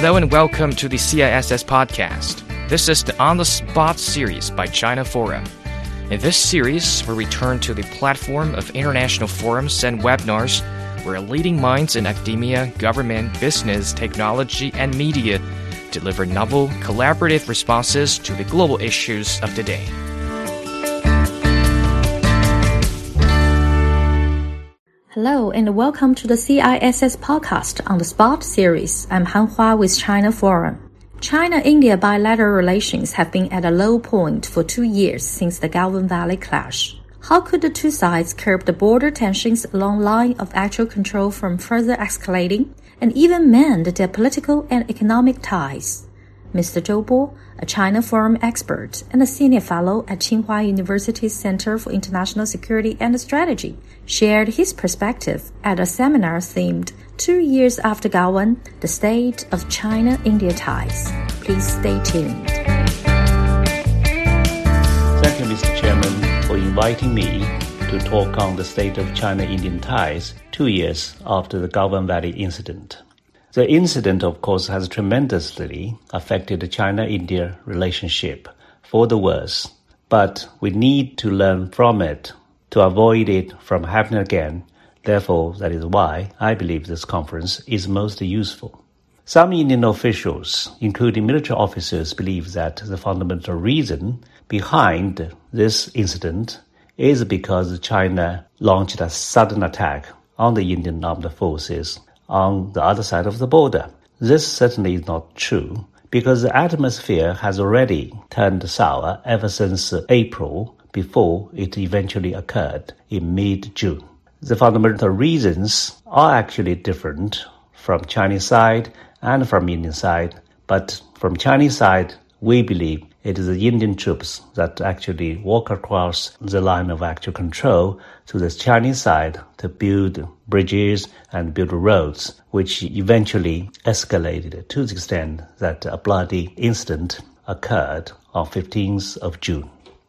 Hello and welcome to the CISS podcast. This is the On the Spot series by China Forum. In this series, we return to the platform of international forums and webinars where leading minds in academia, government, business, technology, and media deliver novel, collaborative responses to the global issues of the day. Hello and welcome to the CISS podcast on the Spot series. I'm Han Hua with China Forum. China-India bilateral relations have been at a low point for 2 years since the Galvin Valley clash. How could the two sides curb the border tensions along line of actual control from further escalating and even mend their political and economic ties? Mr. Zhou Bo, a China Forum expert and a senior fellow at Tsinghua University's Center for International Security and Strategy, shared his perspective at a seminar themed 2 years after Galvin, the state of China-India ties. Please stay tuned. Thank you, Mr. Chairman, for inviting me to talk on the state of China-Indian ties 2 years after the Galvin Valley incident. The incident, of course, has tremendously affected the China-India relationship for the worse, but we need to learn from it to avoid it from happening again. Therefore, that is why I believe this conference is most useful. Some Indian officials, including military officers, believe that the fundamental reason behind this incident is because China launched a sudden attack on the Indian armed forces on the other side of the border. This certainly is not true, because the atmosphere has already turned sour ever since April, before it eventually occurred in mid-June. The fundamental reasons are actually different from Chinese side and from Indian side, but from Chinese side, we believe it is the Indian troops that actually walk across the line of actual control to the Chinese side to build bridges and build roads, which eventually escalated to the extent that a bloody incident occurred on 15th of June.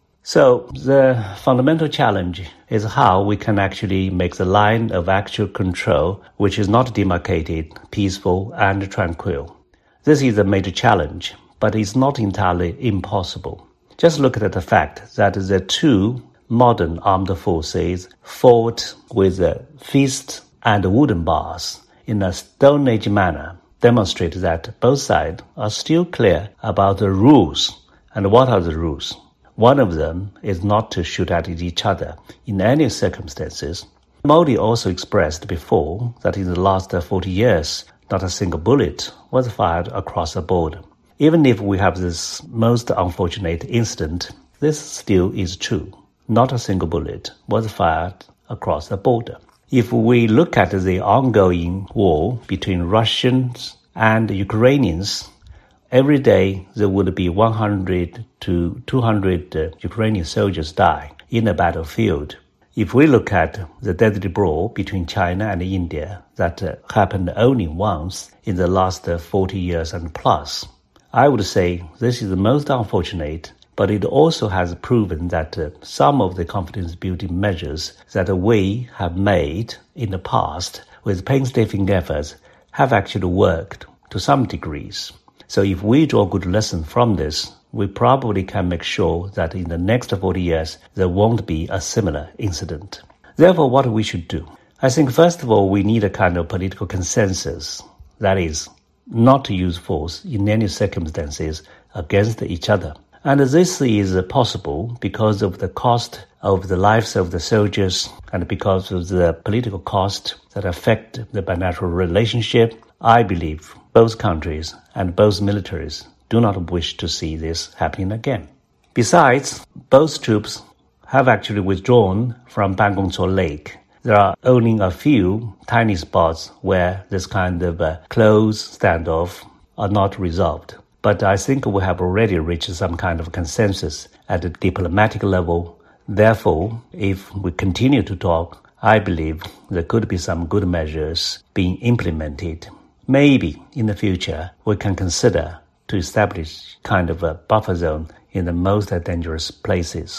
So the fundamental challenge is how we can actually make the line of actual control, which is not demarcated, peaceful and tranquil. This is a major challenge, but it's not entirely impossible. Just look at the fact that the two modern armed forces fought with fists and wooden bars in a Stone Age manner, demonstrate that both sides are still clear about the rules. And what are the rules? One of them is not to shoot at each other in any circumstances. Modi also expressed before that in the last 40 years, not a single bullet was fired across the border. Even if we have this most unfortunate incident, this still is true. Not a single bullet was fired across the border. If we look at the ongoing war between Russians and Ukrainians, every day there would be 100 to 200 Ukrainian soldiers die in a battlefield. If we look at the deadly brawl between China and India that happened only once in the last 40 years and plus, I would say this is the most unfortunate, but it also has proven that some of the confidence-building measures that we have made in the past with painstaking efforts have actually worked to some degrees. So if we draw good lessons from this, we probably can make sure that in the next 40 years, there won't be a similar incident. Therefore, what we should do? I think, first of all, we need a kind of political consensus. That is, not to use force in any circumstances against each other. And this is possible because of the cost of the lives of the soldiers and because of the political cost that affect the bilateral relationship. I believe both countries and both militaries do not wish to see this happening again. Besides, both troops have actually withdrawn from Bangongzhou Lake. There are only a few tiny spots where this kind of close standoff are not resolved. But I think we have already reached some kind of consensus at the diplomatic level. Therefore, if we continue to talk, I believe there could be some good measures being implemented. Maybe in the future, we can consider to establish kind of a buffer zone in the most dangerous places.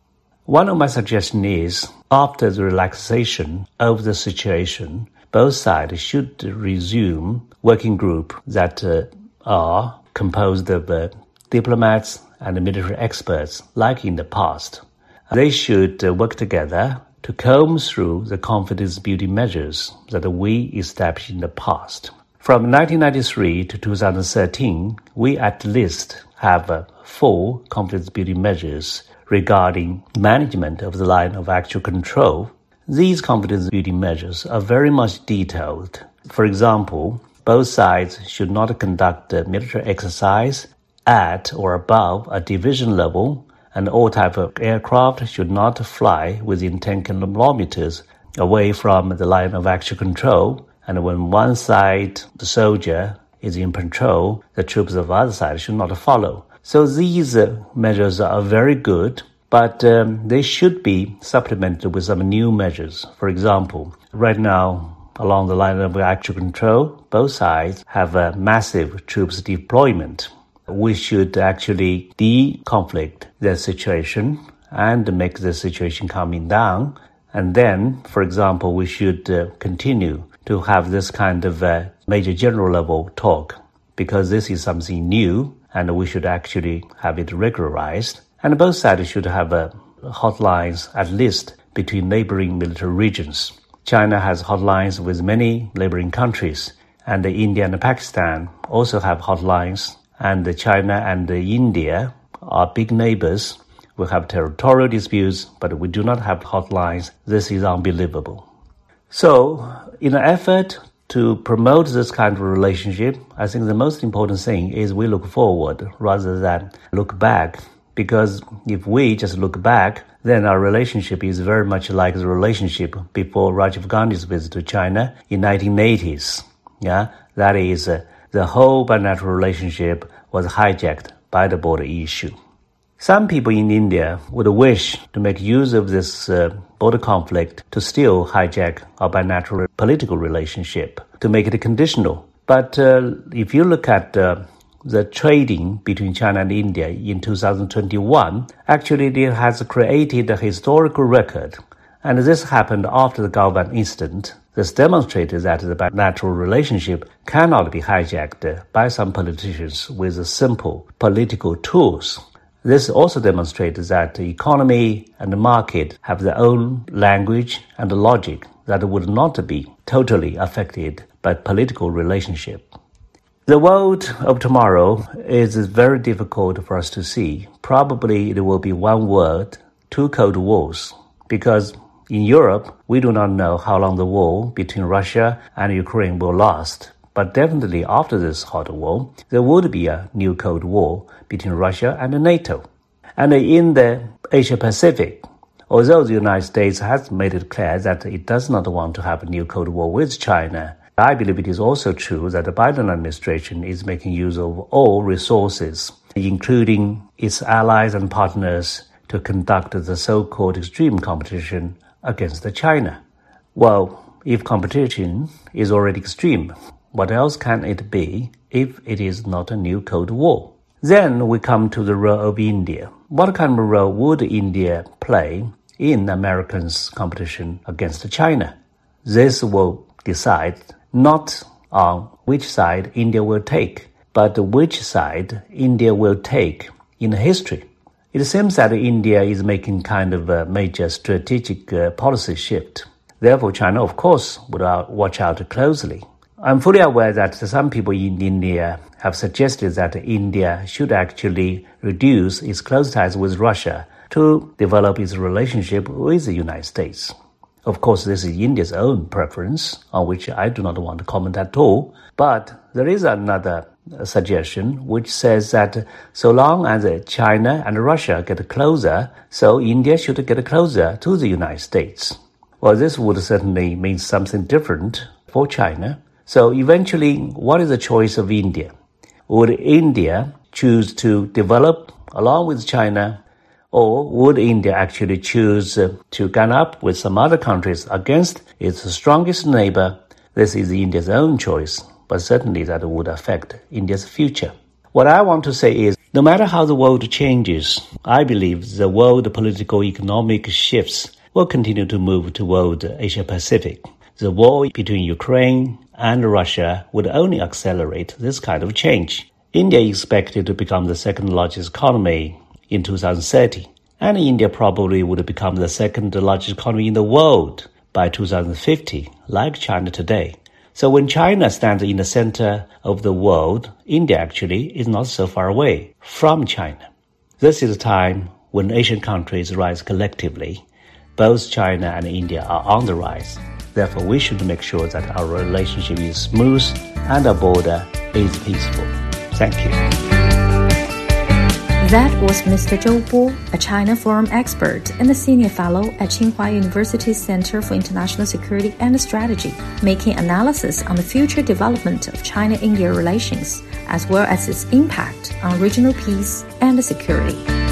One of my suggestions is, after the relaxation of the situation, both sides should resume working group that are composed of diplomats and military experts like in the past. They should work together to comb through the confidence-building measures that we established in the past. From 1993 to 2013, we at least have 4 confidence-building measures regarding management of the line of actual control. These confidence-building measures are very much detailed. For example, both sides should not conduct a military exercise at or above a division level, and all type of aircraft should not fly within 10 kilometers away from the line of actual control. And when one side, the soldier, is in patrol, the troops of the other side should not follow. So these measures are very good, but they should be supplemented with some new measures. For example, right now, along the line of actual control, both sides have a massive troops deployment. We should actually de-conflict the situation and make the situation calming down. And then, for example, we should continue to have this kind of major general level talk, because this is something new and we should actually have it regularized. And both sides should have hotlines at least between neighboring military regions. China has hotlines with many neighboring countries, and India and Pakistan also have hotlines, and China and India are big neighbors. We have territorial disputes, but we do not have hotlines. This is unbelievable. So, in an effort to promote this kind of relationship, I think the most important thing is we look forward rather than look back. Because if we just look back, then our relationship is very much like the relationship before Rajiv Gandhi's visit to China in 1980s. Yeah, that is, the whole bilateral relationship was hijacked by the border issue. Some people in India would wish to make use of this border conflict to still hijack our bilateral political relationship, to make it conditional. But if you look at the trading between China and India in 2021, actually it has created a historical record. And this happened after the Galvan incident. This demonstrated that the bilateral relationship cannot be hijacked by some politicians with simple political tools. This also demonstrates that the economy and the market have their own language and logic that would not be totally affected by political relationship. The world of tomorrow is very difficult for us to see. Probably it will be one word, 2 cold wars, because in Europe, we do not know how long the war between Russia and Ukraine will last. But definitely after this hot war, there would be a new Cold War between Russia and NATO. And in the Asia-Pacific, although the United States has made it clear that it does not want to have a new Cold War with China, I believe it is also true that the Biden administration is making use of all resources, including its allies and partners, to conduct the so-called extreme competition against China. Well, if competition is already extreme, what else can it be if it is not a new Cold War? Then we come to the role of India. What kind of role would India play in Americans' competition against China? This will decide not on which side India will take, but which side India will take in history. It seems that India is making kind of a major strategic policy shift. Therefore, China, of course, would watch out closely. I'm fully aware that some people in India have suggested that India should actually reduce its close ties with Russia to develop its relationship with the United States. Of course, this is India's own preference, on which I do not want to comment at all. But there is another suggestion which says that so long as China and Russia get closer, so India should get closer to the United States. Well, this would certainly mean something different for China. So eventually, what is the choice of India? Would India choose to develop along with China, or would India actually choose to gang up with some other countries against its strongest neighbor? This is India's own choice, but certainly that would affect India's future. What I want to say is, no matter how the world changes, I believe the world political economic shifts will continue to move toward Asia-Pacific. The war between Ukraine and Russia would only accelerate this kind of change. India is expected to become the second largest economy in 2030, and India probably would become the second largest economy in the world by 2050, like China today. So when China stands in the center of the world, India actually is not so far away from China. This is a time when Asian countries rise collectively. Both China and India are on the rise. Therefore, we should make sure that our relationship is smooth and our border is peaceful. Thank you. That was Mr. Zhou Bo, a China Forum expert and a senior fellow at Tsinghua University's Center for International Security and Strategy, making analysis on the future development of China-India relations, as well as its impact on regional peace and security.